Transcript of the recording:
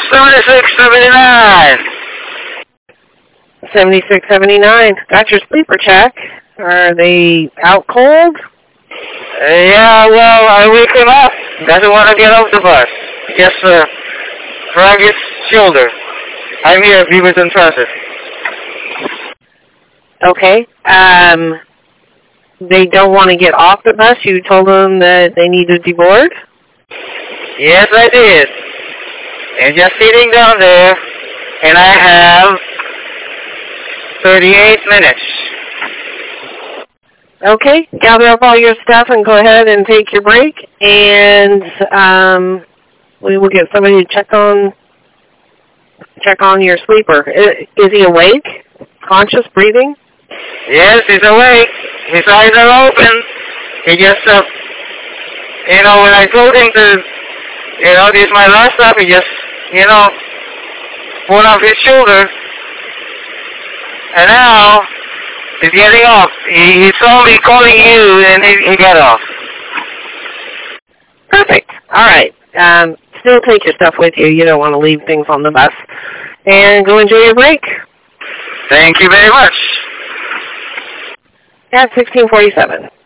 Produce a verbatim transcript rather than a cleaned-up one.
seventy-six seventy-nine. seventy-six seventy-nine. Got your sleeper check. Are they out cold? Uh, yeah, well, I wake him up. Doesn't want to get off the bus. Just uh, drag his shoulder. I'm here, Beaverton Transit. Okay. Um, they don't want to get off the bus. You told them that they need to deboard? Yes, I did. And just sitting down there, and I have thirty-eight minutes. Okay, gather up all your stuff and go ahead and take your break, and um, we will get somebody to check on check on your sleeper. Is, is he awake? Conscious, breathing? Yes, he's awake. His eyes are open. He just, uh, you know, when I told him to, you know, this is my last stop, he just, you know, pulled off his shoulder. And now, he's getting off. He, he saw me calling you, and he, he got off. Perfect. All right. Um, still take your stuff with you. You don't want to leave things on the bus. And go enjoy your break. Thank you very much. At sixteen forty-seven.